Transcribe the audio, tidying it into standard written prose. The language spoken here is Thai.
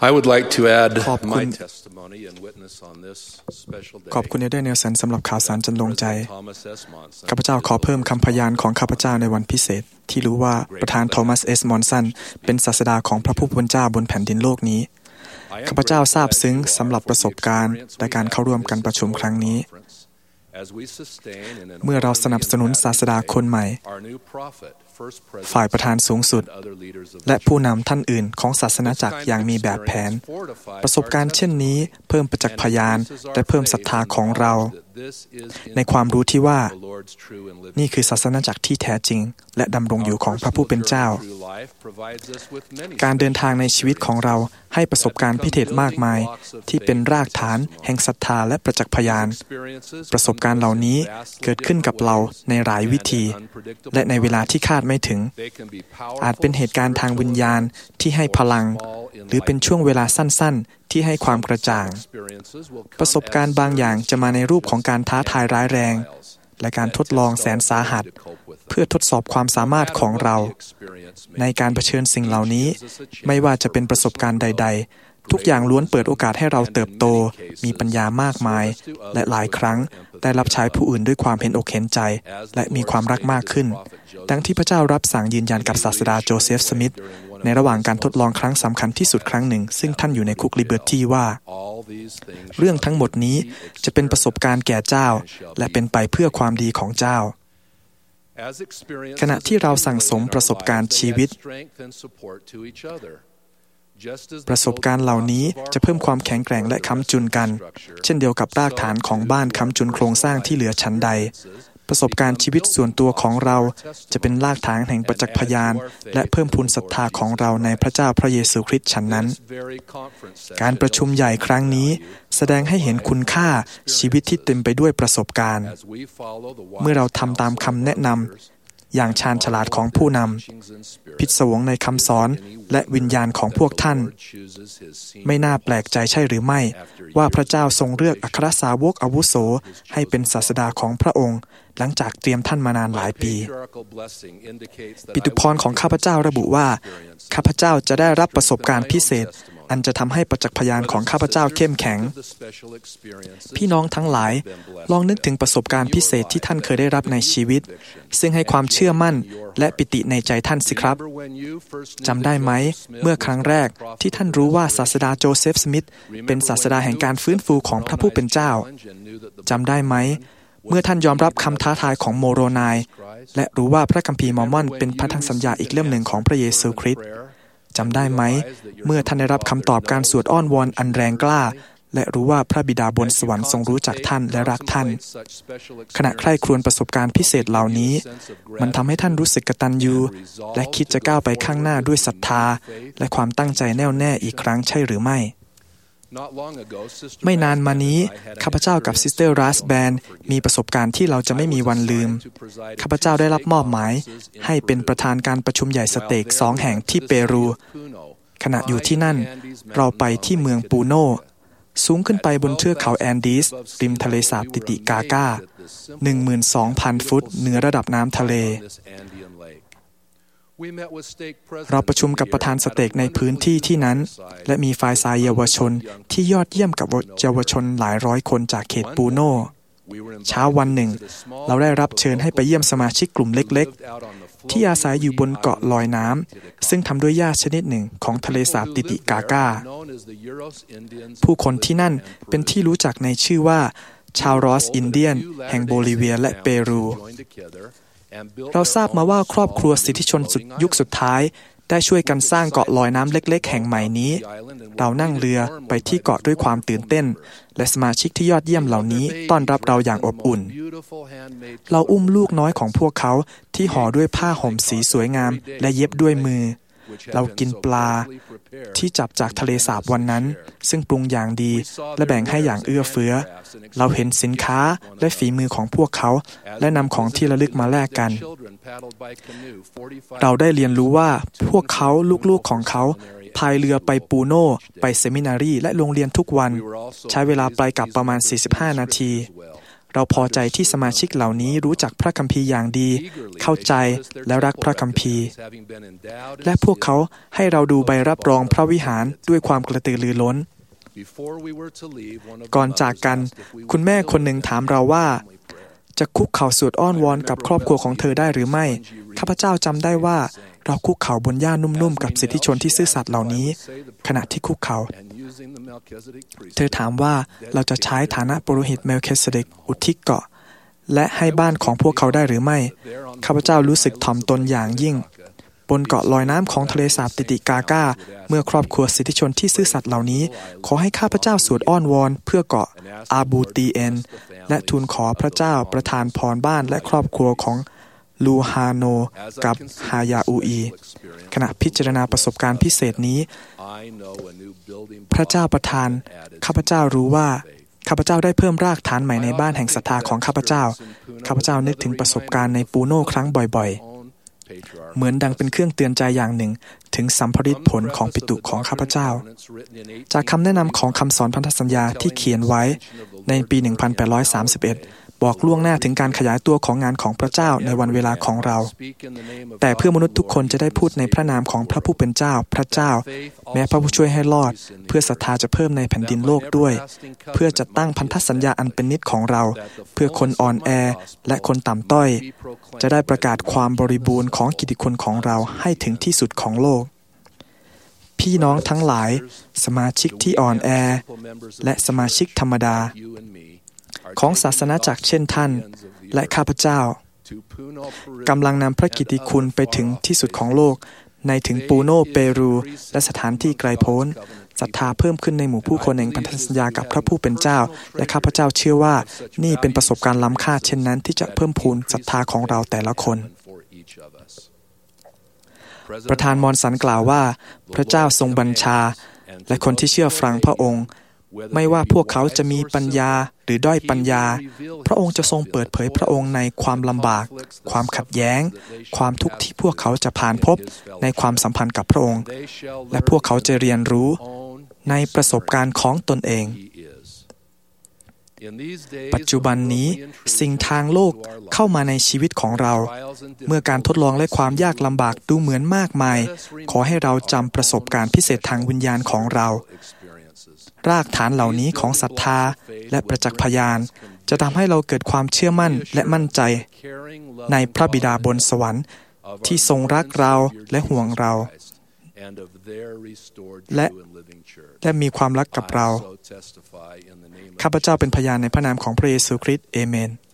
I would like to add ขอบคุณ my testimony and witness on this special day. ขอบคุณเอเดนเนลสันสำหรับข่าวสารจนลงใจ Thomas S. Monson ข้าพเจ้าขอเพิ่มคำพยานของข้าพเจ้าในวันพิเศษที่รู้ว่าประธานโทมัสเอสมอนสันเป็นศาสดาของพระผู้เป็นเจ้าบนแผ่นดินโลกนี้ข้าพเจ้าซาบซึ้งสำหรับประสบการณ์และการเข้าร่วมกันประชุมครั้งนี้เมื่อเราสนับสนุนศาสดาคนใหม่ฝ่ายประธานสูงสุดและผู้นำท่านอื่นของศาสนาจักรอย่างมีแบบแผนประสบการณ์เช่นนี้เพิ่มประจักษ์พยานและเพิ่มศรัทธาของเราในความรู้ที่ว่านี่คือศาสนาจักรที่แท้จริงและดำรงอยู่ของพระผู้เป็นเจ้าการเดินทางในชีวิตของเราให้ประสบการณ์พิเศษมากมายที่เป็นรากฐานแห่งศรัทธาและประจักษ์พยานประสบการณ์เหล่านี้เกิดขึ้นกับเราในหลายวิธีและในเวลาที่คาดไม่ถึงอาจเป็นเหตุการณ์ทางวิญญาณที่ให้พลังหรือเป็นช่วงเวลาสั้นๆที่ให้ความกระจ่างประสบการณ์บางอย่างจะมาในรูปของการท้าทายร้ายแรงและการทดลองแสนสาหัสเพื่อทดสอบความสามารถของเราในการเผชิญสิ่งเหล่านี้ไม่ว่าจะเป็นประสบการณ์ใดๆทุกอย่างล้วนเปิดโอกาสให้เราเติบโตมีปัญญามากมายและหลายครั้งได้รับใช้ผู้อื่นด้วยความเห็นอกเห็นใจและมีความรักมากขึ้นดังที่พระเจ้ารับสั่งยืนยันกับศาสดาโจเซฟสมิธในระหว่างการทดลองครั้งสำคัญที่สุดครั้งหนึ่งซึ่งท่านอยู่ในคุกลิเบอร์ตี้ว่าเรื่องทั้งหมดนี้จะเป็นประสบการณ์แก่เจ้าและเป็นไปเพื่อความดีของเจ้าขณะที่เราสั่งสมประสบการณ์ชีวิตประสบการณ์เหล่านี้จะเพิ่มความแข็งแกร่งและค้ำจุนกันเช่นเดียวกับรากฐานของบ้านค้ำจุนโครงสร้างที่เหลือชั้นใดประสบการณ์ชีวิตส่วนตัวของเราจะเป็นรากฐานแห่งประจักษ์พยานและเพิ่มพูนศรัทธาของเราในพระเจ้าพระเยซูคริสต์ฉันนั้นการประชุมใหญ่ครั้งนี้แสดงให้เห็นคุณค่าชีวิตที่เต็มไปด้วยประสบการณ์เมื่อเราทำตามคำแนะนำอย่างชาญฉลาดของผู้นำพิศวงในคำสอนและวิญญาณของพวกท่านไม่น่าแปลกใจใช่หรือไม่ว่าพระเจ้าทรงเลือกอัครสาวกอาวุโสให้เป็นศาสดาของพระองค์หลังจากเตรียมท่านมานานหลายปีปิตุพรของข้าพเจ้าระบุว่าข้าพเจ้าจะได้รับประสบการณ์พิเศษอันจะทำให้ประจักษ์พยานของข้าพเจ้าเข้มแข็งพี่น้องทั้งหลายลองนึกถึงประสบการณ์พิเศษที่ท่านเคยได้รับในชีวิตซึ่งให้ความเชื่อมั่นและปิติในใจท่านสิครับจำได้ไหมเมื่อครั้งแรกที่ท่านรู้ว่าศาสดาโจเซฟสมิธเป็นศาสดาแห่งการฟื้นฟูของพระผู้เป็นเจ้าจำได้ไหมเมื่อท่านยอมรับคำท้าทายของโมโรไนและรู้ว่าพระคัมภีร์มอร์มอนเป็นพันธสัญญาอีกเล่มหนึ่งของพระเยซูคริสต์จำได้ไหมเมื่อท่านได้รับคำตอบการสวดอ้อนวอนอันแรงกล้าและรู้ว่าพระบิดาบนสวรรค์ทรงรู้จักท่านและรักท่านขณะใคร่ครวญประสบการณ์พิเศษเหล่านี้มันทำให้ท่านรู้สึกกตัญญูและคิดจะก้าวไปข้างหน้าด้วยศรัทธาและความตั้งใจแน่วแน่อีกครั้งใช่หรือไม่ไม่นานมานี้ข้าพเจ้ากับซิสเตอร์รัสแบนมีประสบการณ์ที่เราจะไม่มีวันลืมข้าพเจ้าได้รับมอบหมายให้เป็นประธานการประชุมใหญ่สเตก2แห่งที่เปรูขณะอยู่ที่นั่นเราไปที่เมืองปูโนสูงขึ้นไปบนเทือกเขาแอนดีสริมทะเลสาบติติกาก้า 12,000 ฟุตเหนือระดับน้ำทะเลเราประชุมกับประธานสเตกในพื้นที่ที่นั้นและมีฝ่ายสายเยาวชนที่ยอดเยี่ยมกับเยาวชนหลายร้อยคนจากเขตปูโนเช้าวันหนึ่งเราได้รับเชิญให้ไปเยี่ยมสมาชิกกลุ่มเล็กๆที่อาศัยอยู่บนเกาะลอยน้ำซึ่งทำด้วยหญ้าชนิดหนึ่งของทะเลสาบติติกาก้าผู้คนที่นั่นเป็นที่รู้จักในชื่อว่าชาวรอสอินเดียนแห่งโบลิเวียและเปรูเราทราบมาว่าครอบครัวสิทธิชนยุคสุดท้ายได้ช่วยกันสร้างเกาะลอยน้ำเล็กๆแห่งใหม่นี้เรานั่งเรือไปที่เกาะด้วยความตื่นเต้นและสมาชิกที่ยอดเยี่ยมเหล่านี้ต้อนรับเราอย่างอบอุ่นเราอุ้มลูกน้อยของพวกเขาที่ห่อด้วยผ้าห่มสีสวยงามและเย็บด้วยมือเรากินปลาที่จับจากทะเลสาบวันนั้นซึ่งปรุงอย่างดีและแบ่งให้อย่างเอื้อเฟื้อเราเห็นสินค้าและฝีมือของพวกเขาและนำของที่ระลึกมาแลกกันเราได้เรียนรู้ว่าพวกเขาลูกๆของเขาพายเรือไปปูโนไปเซมินารีและโรงเรียนทุกวันใช้เวลาไปกลับประมาณ45นาทีเราพอใจที่สมาชิกเหล่านี้รู้จักพระคัมภีร์อย่างดีเข้าใจและรักพระคัมภีร์และพวกเขาให้เราดูใบรับรองพระวิหารด้วยความกระตือรือร้นก่อนจากกันคุณแม่คนหนึ่งถามเราว่าจะคุกเข่าสวดอ้อนวอนกับครอบครัวของเธอได้หรือไม่ข้าพเจ้าจำได้ว่าเราคุกเข่าบนหญ้านุ่มๆกับสิทธิชนที่ซื่อสัตย์เหล่านี้ขณะที่คุกเข่าเธอถามว่าเราจะใช้ฐานะปุโรหิตเมลคิเซเดกอุทิศเกาะและให้บ้านของพวกเขาได้หรือไม่ข้าพเจ้ารู้สึกถ่อมตนอย่างยิ่งบนเกาะลอยน้ำของทะเลสาบติติกาก้าเมื่อครอบครัวสิทธิชนที่ซื่อสัตย์เหล่านี้ขอให้ข้าพเจ้าสวดอ้อนวอนเพื่อเกาะอาบูตีเอ็นและทูลขอพระเจ้าประทานพรบ้านและครอบครัวของลูฮาโนกับฮายาอูอีขณะพิจารณาประสบการณ์พิเศษนี้พระเจ้าประทานข้าพเจ้ารู้ว่าข้าพเจ้าได้เพิ่มรากฐานใหม่ในบ้านแห่งศรัทธาของข้าพเจ้าข้าพเจ้านึกถึงประสบการณ์ในปูโน่ครั้งบ่อยๆเหมือนดังเป็นเครื่องเตือนใจอย่างหนึ่งถึงสัมภริตผลของปิตุของข้าพเจ้าจากคำแนะนำของคำสอนพันธสัญญาที่เขียนไว้ในปี 1831บอกล่วงหน้าถึงการขยายตัวของงานของพระเจ้าในวันเวลาของเราแต่เพื่อมนุษย์ทุกคนจะได้พูดในพระนามของพระผู้เป็นเจ้าพระเจ้าแม้พระผู้ช่วยให้รอดเพื่อศรัทธาจะเพิ่มในแผ่นดินโลกด้วยเพื่อจะตั้งพันธสัญญาอันเป็นนิจของเราเพื่อคนอ่อนแอและคนต่ำต้อยจะได้ประกาศความบริบูรณ์ของกิตติคุณของเราให้ถึงที่สุดของโลกพี่น้องทั้งหลายสมาชิกที่อ่อนแอและสมาชิกธรรมดาของศาสนาจักรเช่นท่านและข้าพเจ้ากำลังนำพระกิตติคุณไปถึงที่สุดของโลกในถึงปูโนเปรูและสถานที่ไกลโพ้นศรัทธาเพิ่มขึ้นในหมู่ผู้คนแห่งพันธสัญญากับพระผู้เป็นเจ้าและข้าพเจ้าเชื่อว่านี่เป็นประสบการณ์ล้ำค่าเช่นนั้นที่จะเพิ่มพูนศรัทธาของเราแต่ละคนประธานมอนสันกล่าวว่าพระเจ้าทรงบัญชาและคนที่เชื่อฟังพระองค์ไม่ว่าพวกเขาจะมีปัญญาหรือด้อยปัญญาพระองค์จะทรงเปิดเผยพระองค์ในความลำบากความขัดแย้งความทุกข์ที่พวกเขาจะผ่านพบในความสัมพันธ์กับพระองค์และพวกเขาจะเรียนรู้ในประสบการณ์ของตนเองปัจจุบันนี้สิ่งทางโลกเข้ามาในชีวิตของเราเมื่อการทดลองและความยากลำบากดูเหมือนมากมายขอให้เราจำประสบการณ์พิเศษทางวิญญาณของเรารากฐานเหล่านี้ของศรัทธาและประจักษ์พยานจะทำให้เราเกิดความเชื่อมั่นและมั่นใจในพระบิดาบนสวรรค์ที่ทรงรักเราและห่วงเราและมีความรักกับเราข้าพเจ้าเป็นพยานในพระนามของพระเยซูคริสต์เอเมน